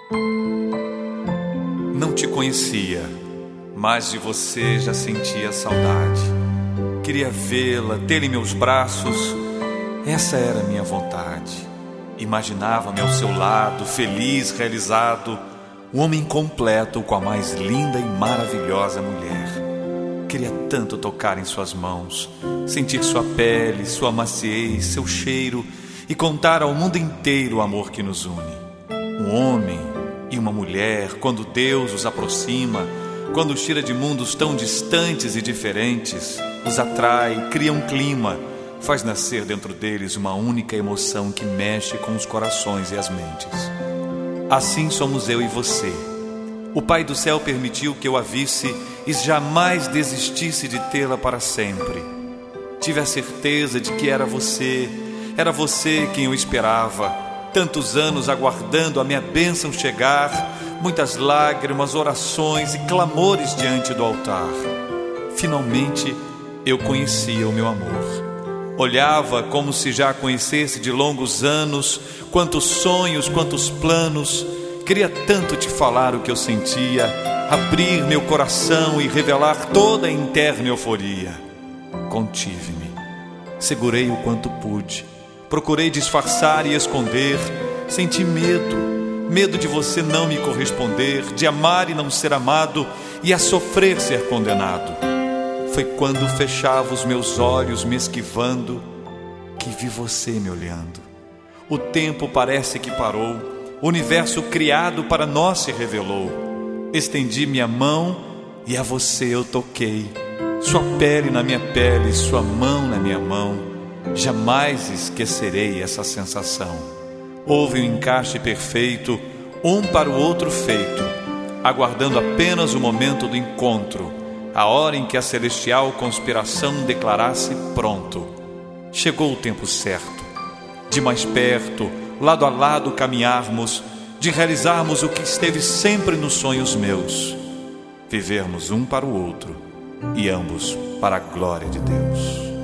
Não te conhecia, mas de você já sentia saudade. Queria vê-la, tê-la em meus braços. Essa era a minha vontade. Imaginava-me ao seu lado, feliz, realizado, um homem completo com a mais linda e maravilhosa mulher. Queria tanto tocar em suas mãos, sentir sua pele, sua maciez, seu cheiro e contar ao mundo inteiro o amor que nos une. Um homem e uma mulher, quando Deus os aproxima, quando os tira de mundos tão distantes e diferentes, os atrai, cria um clima, faz nascer dentro deles uma única emoção que mexe com os corações e as mentes. Assim somos eu e você. O Pai do céu permitiu que eu a visse e jamais desistisse de tê-la para sempre. Tive a certeza de que era você quem eu esperava. Tantos anos aguardando a minha bênção chegar, muitas lágrimas, orações e clamores diante do altar. Finalmente eu conhecia o meu amor. Olhava como se já a conhecesse de longos anos, quantos sonhos, quantos planos. Queria tanto te falar o que eu sentia, abrir meu coração e revelar toda a interna euforia. Contive-me, segurei o quanto pude, procurei disfarçar e esconder. Senti medo de você não me corresponder, de amar e não ser amado e a sofrer ser condenado. Foi quando fechava os meus olhos me esquivando que vi você me olhando. O tempo parece que parou, o universo criado para nós se revelou. Estendi minha mão e a você eu toquei. Sua pele na minha pele, sua mão na minha mão. Jamais esquecerei essa sensação. Houve um encaixe perfeito, um para o outro feito, aguardando apenas o momento do encontro, a hora em que a celestial conspiração declarasse pronto. Chegou o tempo certo, de mais perto, lado a lado caminharmos, de realizarmos o que esteve sempre nos sonhos meus, vivermos um para o outro e ambos para a glória de Deus.